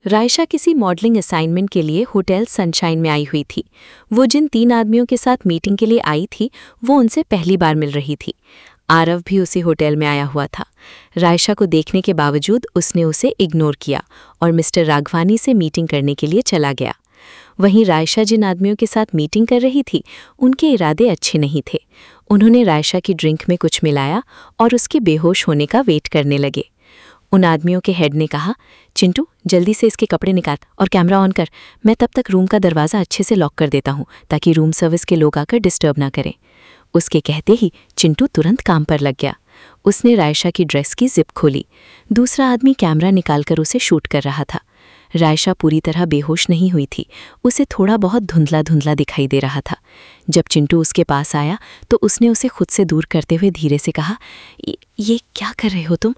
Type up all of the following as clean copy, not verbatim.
रायशा किसी modelling assignment के लिए होटल सनशाइन में आई हुई थी। वो जिन 3 आदमियों के साथ मीटिंग के लिए आई थी वो उनसे पहली बार मिल रही थी। आरव भी उसी होटल में आया हुआ था। रायशा को देखने के बावजूद उसने उसे इग्नोर किया और मिस्टर राघवानी से मीटिंग करने के लिए चला गया। वहीं रायशा जिन आदमियों के साथ मीटिंग कर रही थी उनके इरादे अच्छे नहीं थे। उन्होंने रायशा की ड्रिंक में कुछ मिलाया और उसके बेहोश होने का वेट करने लगे। उन आदमियों के हेड ने कहा, चिंटू जल्दी से इसके कपड़े निकाल और कैमरा ऑन कर। मैं तब तक रूम का दरवाज़ा अच्छे से लॉक कर देता हूँ ताकि रूम सर्विस के लोग आकर डिस्टर्ब ना करें। उसके कहते ही चिंटू तुरंत काम पर लग गया। उसने रायशा की ड्रेस की जिप खोली। दूसरा आदमी कैमरा निकालकर उसे शूट कर रहा था। रायशा पूरी तरह बेहोश नहीं हुई थी। उसे थोड़ा बहुत धुंधला धुंधला दिखाई दे रहा था। जब चिंटू उसके पास आया तो उसने उसे खुद से दूर करते हुए धीरे से कहा, ये क्या कर रहे हो तुम?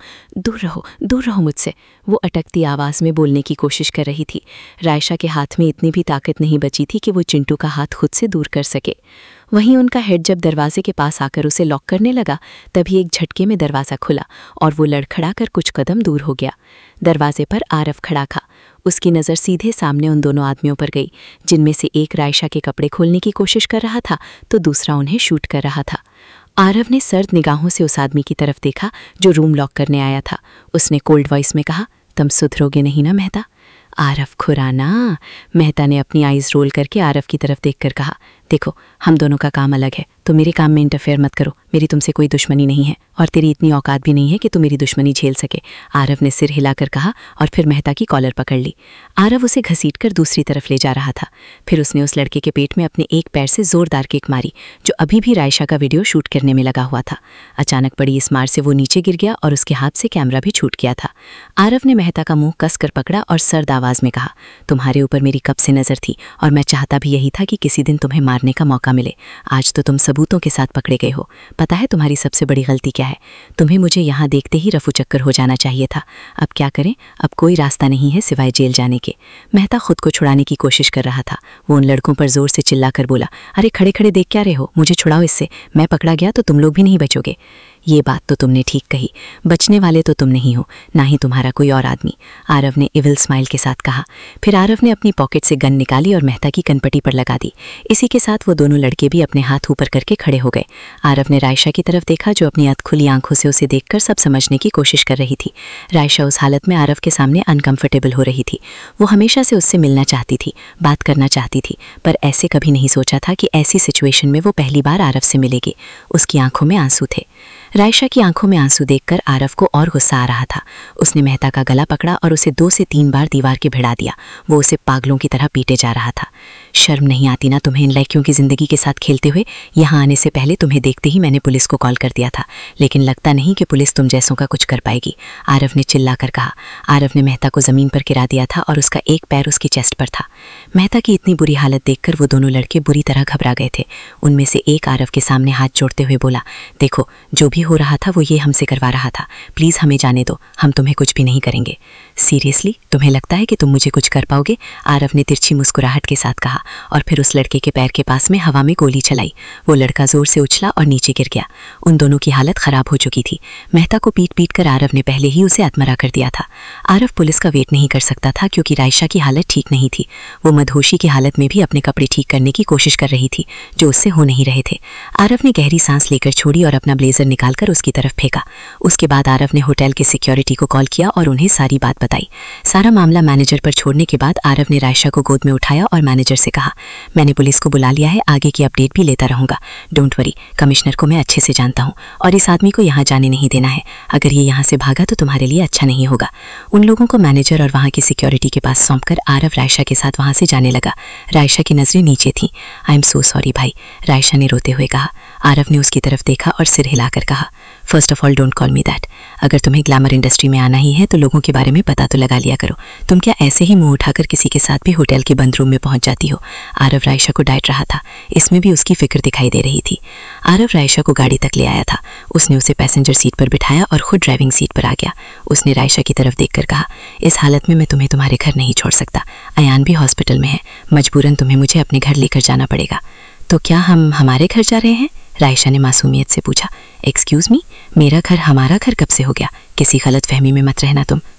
दूर रहो मुझसे। वो अटकती आवाज़ में बोलने की कोशिश कर रही थी। रायशा के हाथ में इतनी भी ताकत नहीं बची थी कि वो चिंटू का हाथ खुद से दूर कर सके। वहीं उनका हेड जब दरवाजे के पास आकर उसे लॉक करने लगा तभी एक झटके में दरवाज़ा खुला और वो लड़खड़ाकर कुछ कदम दूर हो गया। दरवाजे पर आरव खड़ा था। उसकी नज़र सीधे सामने उन दोनों आदमियों पर गई, जिनमें से एक रायशा के कपड़े खोलने की कोशिश कर रहा था तो दूसरा उन्हें शूट कर रहा था। आरव ने सर्द निगाहों से उस आदमी की तरफ देखा जो रूम लॉक करने आया था। उसने कोल्ड वॉइस में कहा, तुम सुधरोगे नहीं ना मेहता? आरव खुराना। मेहता ने अपनी आइज़ रोल करके आरव की तरफ देखकर कहा, देखो हम दोनों का काम अलग है तो मेरे काम में इंटरफेयर मत करो। मेरी तुमसे कोई दुश्मनी नहीं है और तेरी इतनी औकात भी नहीं है कि तू मेरी दुश्मनी झेल सके। आरव ने सिर हिलाकर कहा और फिर मेहता की कॉलर पकड़ ली। आरव उसे घसीटकर दूसरी तरफ ले जा रहा था। फिर उसने उस लड़के के पेट में अपने एक पैर से जोरदार किक मारी जो अभी भी रायशा का वीडियो शूट करने में लगा हुआ था। अचानक पड़ी इस मार से वो नीचे गिर गया और उसके हाथ से कैमरा भी छूट गया था। आरव ने मेहता का मुंह कसकर पकड़ा और सर्द आवाज़ में कहा, तुम्हारे ऊपर मेरी कब से नज़र थी और मैं चाहता भी यही था कि किसी दिन तुम्हें मारने का मौका मिले। आज तो तुम सबूतों के साथ पकड़े गए हो। पता है तुम्हारी सबसे बड़ी गलती क्या है? तुम्हें मुझे यहाँ देखते ही रफू चक्कर हो जाना चाहिए था। अब क्या करें? अब कोई रास्ता नहीं है सिवाय जेल जाने के। मेहता खुद को छुड़ाने की कोशिश कर रहा था। वो उन लड़कों पर जोर से चिल्लाकर बोला, अरे खड़े खड़े देख क्या रहे हो? मुझे छुड़ाओ इससे। मैं पकड़ा गया तो तुम लोग भी नहीं बचोगे। ये बात तो तुमने ठीक कही। बचने वाले तो तुम नहीं हो, ना ही तुम्हारा कोई और आदमी, आरव ने इविल स्माइल के साथ कहा। फिर आरव ने अपनी पॉकेट से गन निकाली और मेहता की कनपटी पर लगा दी। इसी के साथ वो दोनों लड़के भी अपने हाथ ऊपर करके खड़े हो गए। आरव ने रायशा की तरफ देखा जो अपनी अधखुली आंखों से उसे देखकर सब समझने की कोशिश कर रही थी। रायशा उस हालत में आरव के सामने अनकंफर्टेबल हो रही थी। वो हमेशा से उससे मिलना चाहती थी, बात करना चाहती थी, पर ऐसे कभी नहीं सोचा था कि ऐसी सिचुएशन में वो पहली बार आरव से मिलेगी। उसकी आंखों में आंसू थे। रायशा की आंखों में आंसू देखकर आरव को और गुस्सा आ रहा था। उसने मेहता का गला पकड़ा और उसे 2 से 3 बार दीवार के भिड़ा दिया। वो उसे पागलों की तरह पीटे जा रहा था। शर्म नहीं आती ना तुम्हें इन लड़कियों की ज़िंदगी के साथ खेलते हुए? यहाँ आने से पहले तुम्हें देखते ही मैंने पुलिस को कॉल कर दिया था, लेकिन लगता नहीं कि पुलिस तुम जैसों का कुछ कर पाएगी, आरव ने चिल्लाकर कहा। आरव ने मेहता को ज़मीन पर गिरा दिया था और उसका एक पैर उसकी चेस्ट पर था। मेहता की इतनी बुरी हालत देखकर वो दोनों लड़के बुरी तरह घबरा गए थे। उनमें से एक आरव के सामने हाथ जोड़ते हुए बोला, देखो जो भी हो रहा था वो ये हमसे करवा रहा था। प्लीज़ हमें जाने दो, हम तुम्हें कुछ भी नहीं करेंगे। सीरियसली तुम्हें लगता है कि तुम मुझे कुछ कर पाओगे? आरव ने तिरछी मुस्कुराहट के साथ कहा और फिर उस लड़के के पैर के पास में हवा में गोली चलाई। वो लड़का जोर से उछला और नीचे गिर गया। उन दोनों की हालत खराब हो चुकी थी। मेहता को पीट पीट कर आरव ने पहले ही उसे आत्मरा कर दिया था। आरव पुलिस का वेट नहीं कर सकता था क्योंकि रायशा की हालत ठीक नहीं थी। वो मदहोशी की हालत में भी अपने कपड़े ठीक करने की कोशिश कर रही थी जो उससे हो नहीं रहे थे। आरव ने गहरी सांस लेकर छोड़ी और अपना ब्लेजर निकालकर उसकी तरफ फेंका। उसके बाद आरव ने होटल के सिक्योरिटी को कॉल किया और उन्हें सारी बात बताई। सारा मामला मैनेजर पर छोड़ने के बाद आरव ने रायशा को गोद में उठाया और मैनेजर से कहा, मैंने पुलिस को बुला लिया है, आगे की अपडेट भी लेता रहूंगा। डोंट वरी, कमिश्नर को मैं अच्छे से जानता हूँ और इस आदमी को यहाँ जाने नहीं देना है। अगर ये यहाँ से भागा तो तुम्हारे लिए अच्छा नहीं होगा। उन लोगों को मैनेजर और वहाँ की सिक्योरिटी के पास सौंपकर आरव रायशा के साथ वहाँ से जाने लगा। रायशा की नज़रें नीचे थीं। आई एम सो सॉरी भाई, रायशा ने रोते हुए कहा। आरव ने उसकी तरफ देखा और सिर हिलाकर कहा, first of all don't call me that. अगर तुम्हें ग्लैमर इंडस्ट्री में आना ही है तो लोगों के बारे में पता तो लगा लिया करो। तुम क्या ऐसे ही मुंह उठाकर किसी के साथ भी होटल के बंद रूम में पहुंच जाती हो? आरव रायशा को डांट रहा था। इसमें भी उसकी फिक्र दिखाई दे रही थी। आरव रायशा को गाड़ी तक ले आया था। उसने उसे पैसेंजर सीट पर बिठाया और खुद ड्राइविंग सीट पर आ गया। उसने रायशा की तरफ देखकर कहा, इस हालत में मैं तुम्हें तुम्हारे घर नहीं छोड़ सकता। अयान भी हॉस्पिटल में है, मजबूरन तुम्हें मुझे अपने घर लेकर जाना पड़ेगा। तो क्या हम हमारे घर जा रहे हैं? रायशा ने मासूमियत से पूछा। एक्सक्यूज़ मी, मेरा घर हमारा घर कब से हो गया? किसी गलत फहमी में मत रहना तुम।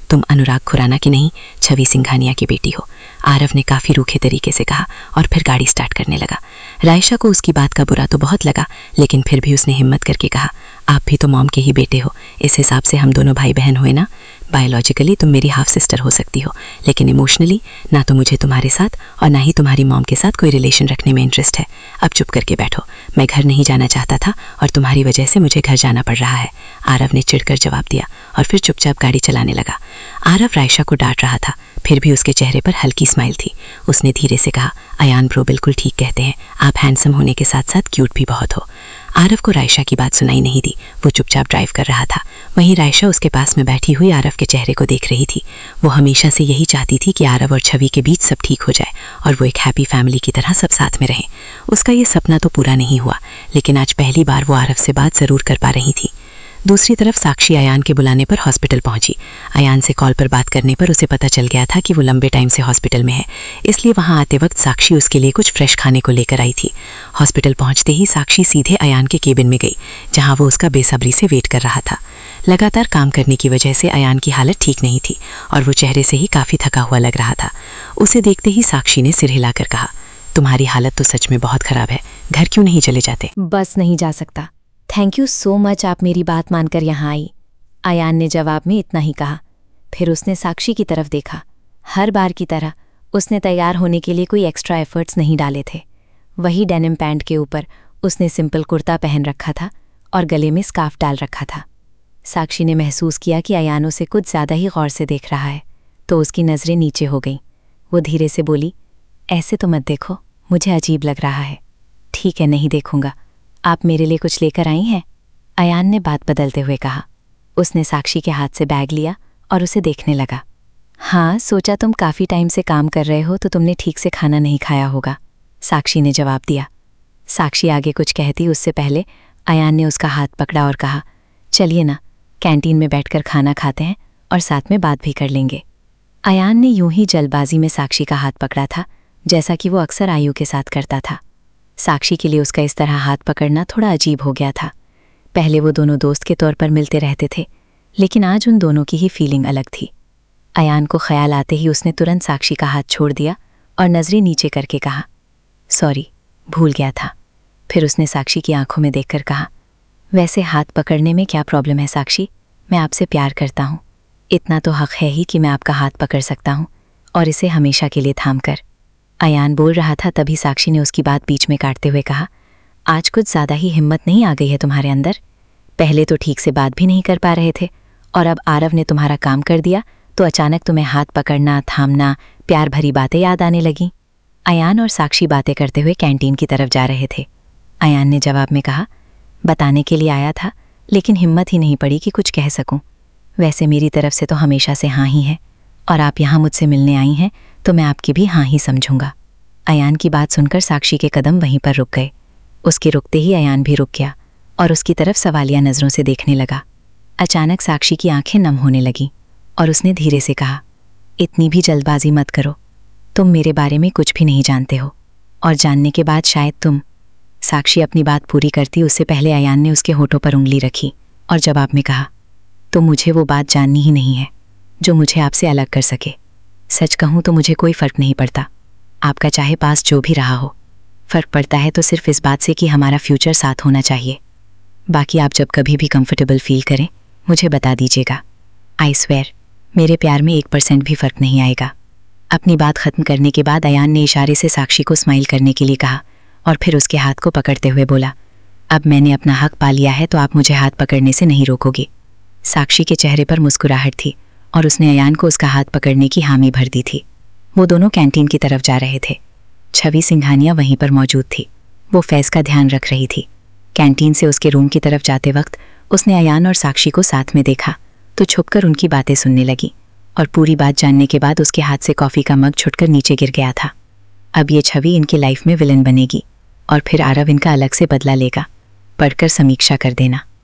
तुम अनुराग खुराना की नहीं, छवि सिंघानिया की बेटी हो, आरव ने काफ़ी रूखे तरीके से कहा और फिर गाड़ी स्टार्ट करने लगा। रायशा को उसकी बात का बुरा तो बहुत लगा, लेकिन फिर भी उसने हिम्मत करके कहा, आप भी तो मॉम के ही बेटे हो, इस हिसाब से हम दोनों भाई बहन हुए ना। बायोलॉजिकली तुम मेरी हाफ सिस्टर हो सकती हो, लेकिन इमोशनली ना तो मुझे तुम्हारे साथ और ना ही तुम्हारी मॉम के साथ कोई रिलेशन रखने में इंटरेस्ट है। अब चुप करके बैठो, मैं घर नहीं जाना चाहता था और तुम्हारी वजह से मुझे घर जाना पड़ रहा है, आरव ने चिढ़कर जवाब दिया और फिर चुपचाप गाड़ी चलाने लगा। आरव रायशा को डांट रहा था, फिर भी उसके चेहरे पर हल्की स्माइल थी। उसने धीरे से कहा, अयान ब्रो बिल्कुल ठीक कहते हैं, आप हैंडसम होने के साथ साथ क्यूट भी बहुत हो। आरव को रायशा की बात सुनाई नहीं दी, वो चुपचाप ड्राइव कर रहा था। वहीं रायशा उसके पास में बैठी हुई आरव के चेहरे को देख रही थी। वो हमेशा से यही चाहती थी कि आरव और छवि के बीच सब ठीक हो जाए और वो एक हैप्पी फैमिली की तरह सब साथ में रहें। उसका ये सपना तो पूरा नहीं हुआ, लेकिन आज पहली बार वो आरव से बात ज़रूर कर पा रही थी। दूसरी तरफ साक्षी अयान के बुलाने पर हॉस्पिटल पहुंची। अयान से कॉल पर बात करने पर उसे पता चल गया था कि वो लंबे टाइम से हॉस्पिटल में है, इसलिए वहां आते वक्त साक्षी उसके लिए कुछ फ्रेश खाने को लेकर आई थी। हॉस्पिटल पहुंचते ही साक्षी सीधे अयान के केबिन में गई, जहां वो उसका बेसब्री से वेट कर रहा था। लगातार काम करने की वजह से अयान की हालत ठीक नहीं थी और वो चेहरे से ही काफ़ी थका हुआ लग रहा था। उसे देखते ही साक्षी ने सिर हिलाकर कहा, तुम्हारी हालत तो सच में बहुत ख़राब है, घर क्यों नहीं चले जाते? बस नहीं जा सकता। थैंक यू सो मच, आप मेरी बात मानकर यहाँ आई। अयान ने जवाब में इतना ही कहा। फिर उसने साक्षी की तरफ देखा। हर बार की तरह उसने तैयार होने के लिए कोई एक्स्ट्रा एफर्ट्स नहीं डाले थे। वही डेनिम पैंट के ऊपर उसने सिंपल कुर्ता पहन रखा था और गले में स्कार्फ डाल रखा था। साक्षी ने महसूस किया कि अयान उसे कुछ ज़्यादा ही गौर से देख रहा है, तो उसकी नज़रें नीचे हो गईं। वो धीरे से बोली, ऐसे तो मत देखो, मुझे अजीब लग रहा है। ठीक है, नहीं देखूंगा। आप मेरे लिए कुछ लेकर आई हैं? अयान ने बात बदलते हुए कहा। उसने साक्षी के हाथ से बैग लिया और उसे देखने लगा। हाँ, सोचा तुम काफ़ी टाइम से काम कर रहे हो तो तुमने ठीक से खाना नहीं खाया होगा, साक्षी ने जवाब दिया। साक्षी आगे कुछ कहती उससे पहले अयान ने उसका हाथ पकड़ा और कहा, चलिए ना, कैंटीन में बैठकर खाना खाते हैं और साथ में बात भी कर लेंगे। अयान ने यूं ही जल्दबाजी में साक्षी का हाथ पकड़ा था, जैसा कि वो अक्सर आयु के साथ करता था। साक्षी के लिए उसका इस तरह हाथ पकड़ना थोड़ा अजीब हो गया था। पहले वो दोनों दोस्त के तौर पर मिलते रहते थे, लेकिन आज उन दोनों की ही फीलिंग अलग थी। अयान को ख्याल आते ही उसने तुरंत साक्षी का हाथ छोड़ दिया और नज़रें नीचे करके कहा, सॉरी, भूल गया था। फिर उसने साक्षी की आंखों में देखकर कहा, वैसे हाथ पकड़ने में क्या प्रॉब्लम है साक्षी? मैं आपसे प्यार करता हूँ, इतना तो हक़ है ही कि मैं आपका हाथ पकड़ सकता हूँ, और इसे हमेशा के लिए थाम कर। अयान बोल रहा था, तभी साक्षी ने उसकी बात बीच में काटते हुए कहा, आज कुछ ज़्यादा ही हिम्मत नहीं आ गई है तुम्हारे अंदर? पहले तो ठीक से बात भी नहीं कर पा रहे थे और अब आरव ने तुम्हारा काम कर दिया तो अचानक तुम्हें हाथ पकड़ना, थामना, प्यार भरी बातें याद आने लगीं। अयान और साक्षी बातें करते हुए कैंटीन की तरफ जा रहे थे। अयान ने जवाब में कहा, बताने के लिए आया था, लेकिन हिम्मत ही नहीं पड़ी कि कुछ कह सकूं। वैसे मेरी तरफ से तो हमेशा से हाँ ही है, और आप यहाँ मुझसे मिलने आई हैं तो मैं आपकी भी हाँ ही समझूंगा। अयान की बात सुनकर साक्षी के कदम वहीं पर रुक गए। उसके रुकते ही अयान भी रुक गया और उसकी तरफ सवालिया नज़रों से देखने लगा। अचानक साक्षी की आंखें नम होने लगीं और उसने धीरे से कहा, इतनी भी जल्दबाजी मत करो, तुम मेरे बारे में कुछ भी नहीं जानते हो, और जानने के बाद शायद तुम। साक्षी अपनी बात पूरी करती उससे पहले अयान ने उसके होठों पर उंगली रखी और जवाब में कहा, तो मुझे वो बात जाननी ही नहीं है जो मुझे आपसे अलग कर सके। सच कहूँ तो मुझे कोई फ़र्क नहीं पड़ता, आपका चाहे पास जो भी रहा हो। फ़र्क पड़ता है तो सिर्फ इस बात से कि हमारा फ्यूचर साथ होना चाहिए। बाकी आप जब कभी भी कंफर्टेबल फील करें मुझे बता दीजिएगा। आई स्वेयर, मेरे प्यार में 1% भी फ़र्क नहीं आएगा। अपनी बात ख़त्म करने के बाद अयान ने इशारे से साक्षी को स्माइल करने के लिए कहा और फिर उसके हाथ को पकड़ते हुए बोला, अब मैंने अपना हक पा लिया है तो आप मुझे हाथ पकड़ने से नहीं रोकोगे। साक्षी के चेहरे पर मुस्कुराहट थी और उसने अयान को उसका हाथ पकड़ने की हामी भर दी थी। वो दोनों कैंटीन की तरफ जा रहे थे। छवि सिंघानिया वहीं पर मौजूद थी। वो फैज़ का ध्यान रख रही थी। कैंटीन से उसके रूम की तरफ जाते वक्त उसने अयान और साक्षी को साथ में देखा तो छुपकर उनकी बातें सुनने लगी, और पूरी बात जानने के बाद उसके हाथ से कॉफ़ी का मग छुटकर नीचे गिर गया था। अब ये छवि इनकी लाइफ में विलन बनेगी और फिर आरव इनका अलग से बदला लेगा। पढ़कर समीक्षा कर देना।